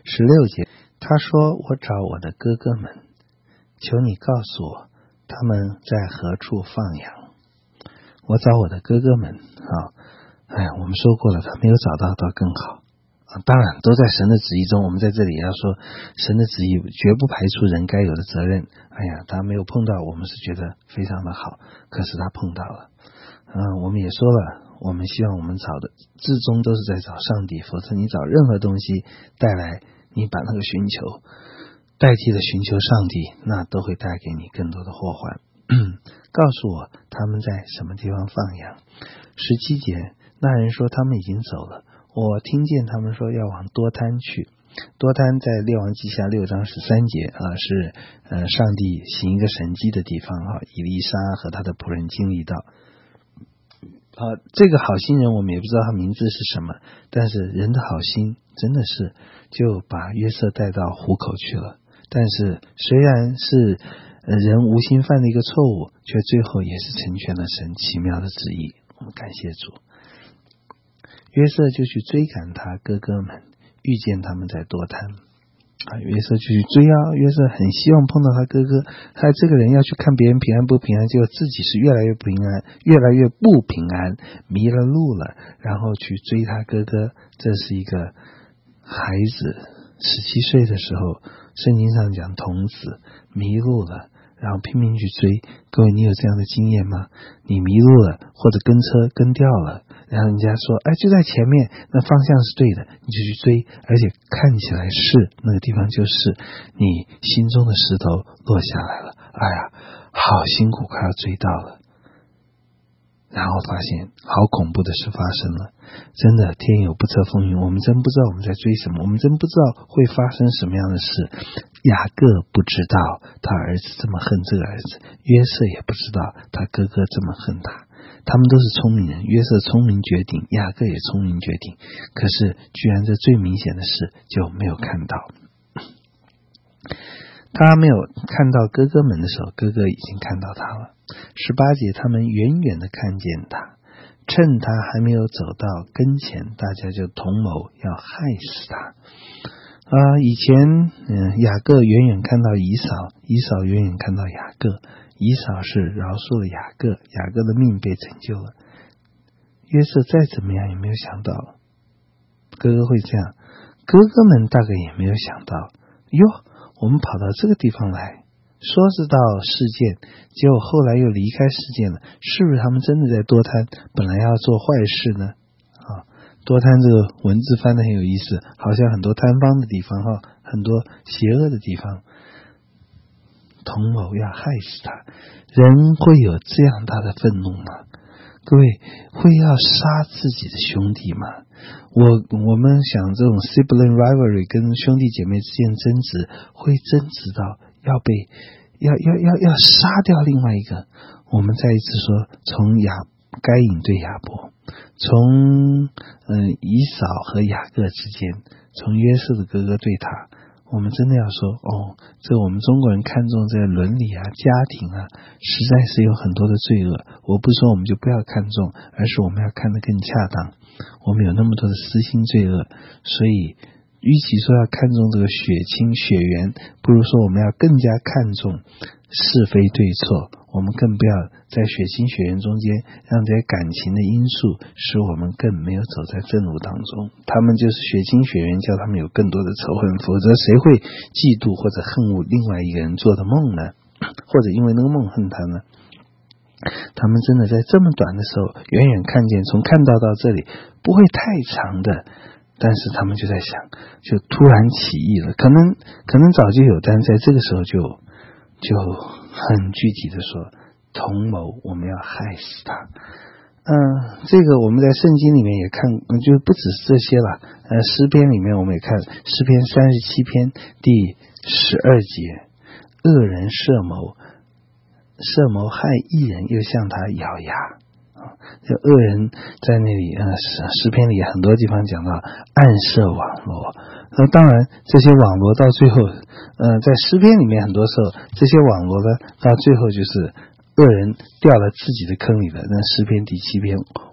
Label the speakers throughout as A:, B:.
A: 16节，他说：我找我的哥哥们，求你告诉我他们在何处放羊。我找我的哥哥们我们说过了，他没有找到更好当然都在神的旨意中。我们在这里要说，神的旨意绝不排除人该有的责任。他没有碰到，我们是觉得非常的好，可是他碰到了。我们也说了，我们希望我们找的至终都是在找上帝，否则你找任何东西带来，你把那个寻求代替了寻求上帝，那都会带给你更多的祸患。告诉我他们在什么地方放羊。17节，那人说他们已经走了，我听见他们说要往多滩去。多滩在列王记下6章13节是上帝行一个神迹的地方以利沙和他的仆人经历到。这个好心人我们也不知道他名字是什么，但是人的好心真的是就把约瑟带到虎口去了。但是虽然是人无心犯的一个错误，却最后也是成全了神奇妙的旨意。我们感谢主。约瑟就去追赶他哥哥们，遇见他们在多滩约瑟就去追约瑟很希望碰到他哥哥，他这个人要去看别人平安不平安，结果自己是越来越不平安，越来越不平安，迷了路了，然后去追他哥哥。这是一个孩子17岁的时候，圣经上讲童子迷路了，然后拼命去追。各位，你有这样的经验吗？你迷路了，或者跟车跟掉了，然后人家说就在前面，那方向是对的，你就去追，而且看起来是那个地方，就是你心中的石头落下来了，好辛苦，快要追到了，然后发现好恐怖的事发生了。真的天有不测风云，我们真不知道我们在追什么，我们真不知道会发生什么样的事。雅各不知道他儿子这么恨这个儿子，约瑟也不知道他哥哥这么恨他。他们都是聪明人，约瑟聪明绝顶，雅各也聪明绝顶，可是居然这最明显的事就没有看到。他没有看到哥哥们的时候，哥哥已经看到他了。18节，他们远远的看见他，趁他还没有走到跟前，大家就同谋要害死他。以前雅各远远看到以扫，以扫远远看到雅各，以扫是饶恕了雅各，雅各的命被拯救了。约瑟再怎么样也没有想到哥哥会这样，哥哥们大概也没有想到我们跑到这个地方来，说是到事件，结果后来又离开事件了，是不是他们真的在多滩本来要做坏事呢？多滩这个文字翻得很有意思，好像很多摊方的地方很多邪恶的地方，同谋要害死他。人会有这样大的愤怒吗？各位，会要杀自己的兄弟吗？我们想这种 sibling rivalry 跟兄弟姐妹之间争执，会争执到要杀掉另外一个。我们再一次说，从该隐对亚伯，从以扫和雅各之间，从约瑟的哥哥对他，我们真的要说这我们中国人看重这个伦理家庭实在是有很多的罪恶。我不说我们就不要看重，而是我们要看得更恰当。我们有那么多的私心罪恶，所以与其说要看重这个血亲血缘，不如说我们要更加看重是非对错。我们更不要在血亲血缘中间让这些感情的因素使我们更没有走在正路当中。他们就是血亲血缘叫他们有更多的仇恨，否则谁会嫉妒或者恨恶另外一个人做的梦呢？或者因为那个梦恨他呢？他们真的在这么短的时候远远看见，从看到这里不会太长的，但是他们就在想，就突然起义了，可能早就有，但在这个时候就很具体的说，同谋我们要害死他。这个我们在圣经里面也看，就不只是这些了。诗篇里面我们也看，诗篇37篇第12节，恶人设谋害义人，又向他咬牙。这恶人在那里诗篇里很多地方讲到暗设网络。当然这些网络到最后在诗篇里面很多时候这些网络呢到最后就是恶人掉了自己的坑里了。那诗篇第7篇，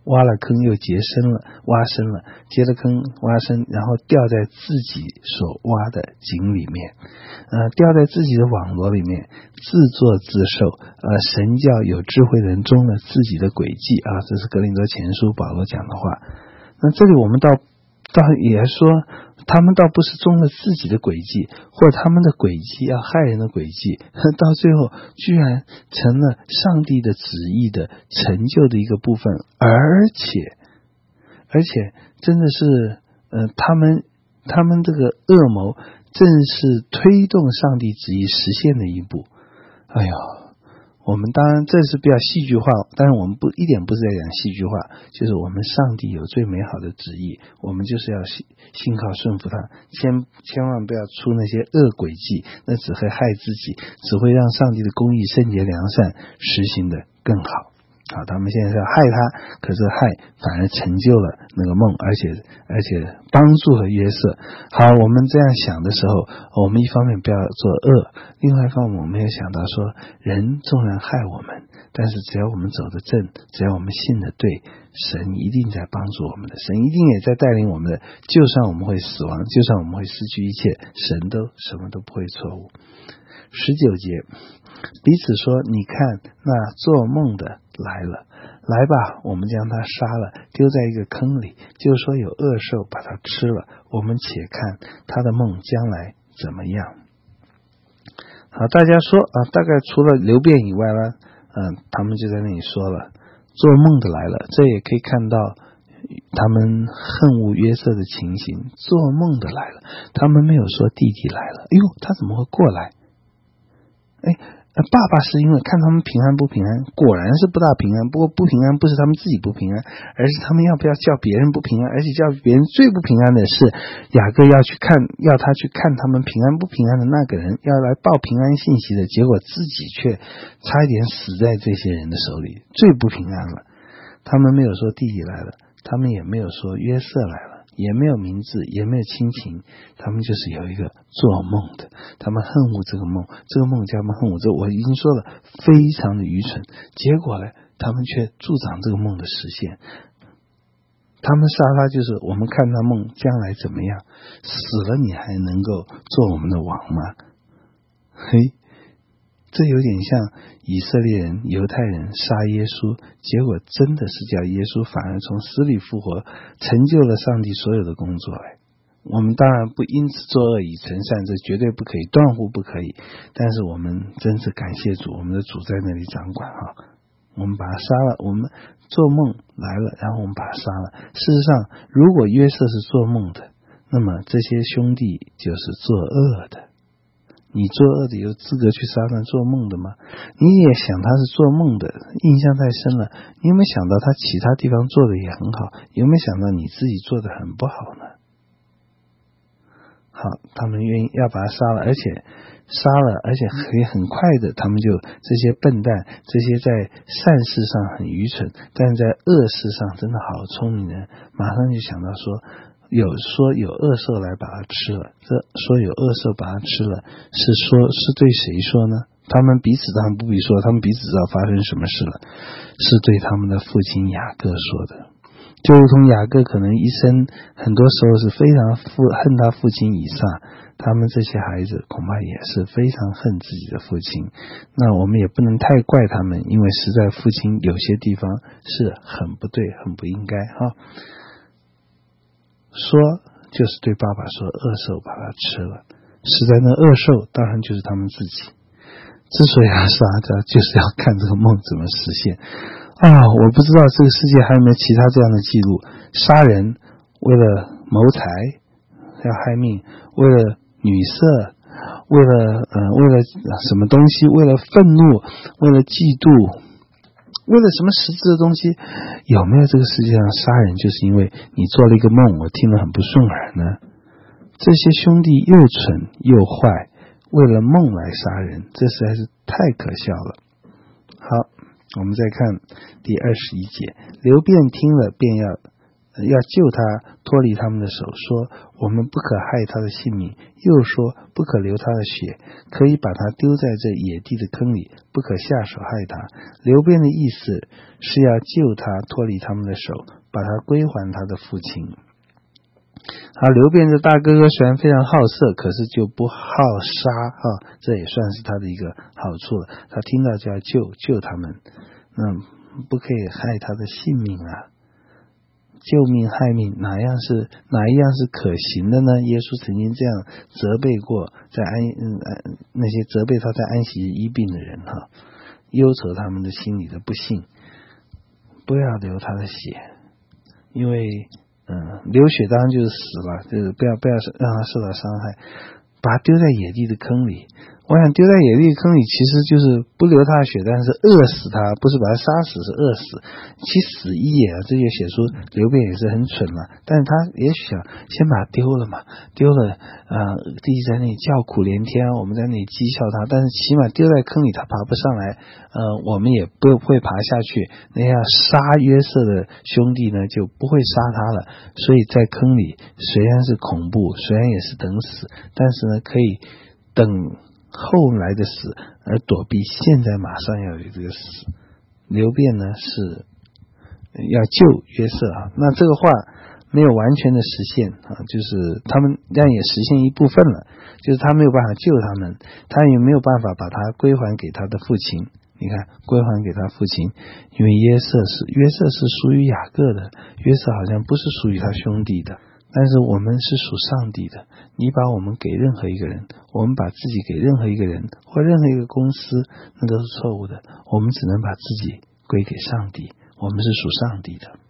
A: 挖了坑又挖深了，结了坑挖深，然后掉在自己所挖的井里面，掉在自己的网罗里面，自作自受。神叫有智慧人中了自己的诡计啊，这是哥林多前书保罗讲的话。那这里我们倒也说，他们倒不是中了自己的诡计，或者他们的诡计要害人的诡计，到最后居然成了上帝的旨意的成就的一个部分，而且真的是他们这个恶谋正是推动上帝旨意实现的一步。哎呦，我们当然这是比较戏剧化，但是我们一点不是在讲戏剧化，就是我们上帝有最美好的旨意，我们就是要信靠顺服他，千万不要出那些恶诡计，那只会害自己，只会让上帝的公义、圣洁、良善实行的更好。好，他们现在是要害他，可是害反而成就了那个梦，而且帮助了约瑟。好，我们这样想的时候，我们一方面不要做恶，另外一方面我们也想到说，人纵然害我们，但是只要我们走得正，只要我们信得对，神一定在帮助我们的，神一定也在带领我们的。就算我们会死亡，就算我们会失去一切，神都什么都不会错误。19节，彼此说，你看那做梦的来了，来吧，我们将他杀了，丢在一个坑里，就是说有恶兽把他吃了，我们且看他的梦将来怎么样。好，大家说大概除了流便以外呢，他们就在那里说了，做梦的来了，这也可以看到他们恨恶约瑟的情形。做梦的来了，他们没有说弟弟来了，哎呦，他怎么会过来？爸爸是因为看他们平安不平安，果然是不大平安。不过不平安不是他们自己不平安，而是他们要不要叫别人不平安，而且叫别人最不平安的是雅各要他去看他们平安不平安的那个人，要来报平安信息的，结果自己却差一点死在这些人的手里，最不平安了。他们没有说弟弟来了，他们也没有说约瑟来了，也没有名字，也没有亲情，他们就是有一个做梦的，他们恨恶这个梦，这个梦叫他们恨恶，这我已经说了，非常的愚蠢。结果呢，他们却助长这个梦的实现。他们杀他就是我们看他梦将来怎么样，死了你还能够做我们的王吗？这有点像以色列人、犹太人杀耶稣，结果真的是叫耶稣反而从死里复活，成就了上帝所有的工作。我们当然不因此作恶以成善，这绝对不可以，断乎不可以。但是我们真是感谢主，我们的主在那里掌管我们把他杀了，我们做梦来了，然后我们把他杀了。事实上，如果约瑟是做梦的，那么这些兄弟就是作恶的。你作恶的有资格去杀那做梦的吗？你也想他是做梦的，印象太深了。你有没有想到他其他地方做的也很好？有没有想到你自己做的很不好呢？好，他们愿意要把他杀了，而且可以很快的，他们就这些笨蛋，这些在善事上很愚蠢，但是在恶事上真的好聪明人，马上就想到说有恶兽来把它吃了，这说有恶兽把它吃了，是对谁说呢？他们彼此当然不必说，他们彼此知道发生什么事了，是对他们的父亲雅各说的。就如同雅各可能一生很多时候是非常恨他父亲以撒，他们这些孩子恐怕也是非常恨自己的父亲。那我们也不能太怪他们，因为实在父亲有些地方是很不对，很不应该说就是对爸爸说恶兽把他吃了，实在那恶兽当然就是他们自己。之所以要杀他，就是要看这个梦怎么实现我不知道这个世界还有没有其他这样的记录，杀人为了谋财要害命，为了女色，为了什么东西，为了愤怒，为了嫉妒，为了什么实质的东西，有没有这个世界上杀人就是因为你做了一个梦，我听了很不顺耳呢？这些兄弟又蠢又坏，为了梦来杀人，这实在是太可笑了。好，我们再看第21节，流便听了便要要救他脱离他们的手，说我们不可害他的性命，又说不可流他的血，可以把他丢在这野地的坑里，不可下手害他。流便的意思是要救他脱离他们的手，把他归还他的父亲。好，流便的大哥哥虽然非常好色，可是就不好杀这也算是他的一个好处了。他听到就要救他们，不可以害他的性命啊。救命害命，哪一样是可行的呢？耶稣曾经这样责备过那些责备他在安息日医病的人忧愁他们的心里的不幸，不要流他的血，因为流血当然就是死了，就是不要让他受到伤害，把他丢在野地的坑里。我想丢在野地坑里其实就是不流他的血，但是饿死他，不是把他杀死，是饿死，其死一也这就写出流便也是很蠢嘛，但是他也许想先把他丢了嘛，丢了弟弟在那里叫苦连天，我们在那里讥笑他，但是起码丢在坑里他爬不上来，我们也不会爬下去，那要杀约瑟的兄弟呢就不会杀他了。所以在坑里虽然是恐怖，虽然也是等死，但是呢可以等后来的死而躲避现在马上要有这个死。流便呢是要救约瑟那这个话没有完全的实现就是他们但也实现一部分了，就是他没有办法救他们，他也没有办法把他归还给他的父亲。你看归还给他父亲，因为约瑟是属于雅各的，约瑟好像不是属于他兄弟的，但是我们是属上帝的，你把我们给任何一个人，我们把自己给任何一个人或任何一个公司，那都是错误的，我们只能把自己归给上帝，我们是属上帝的。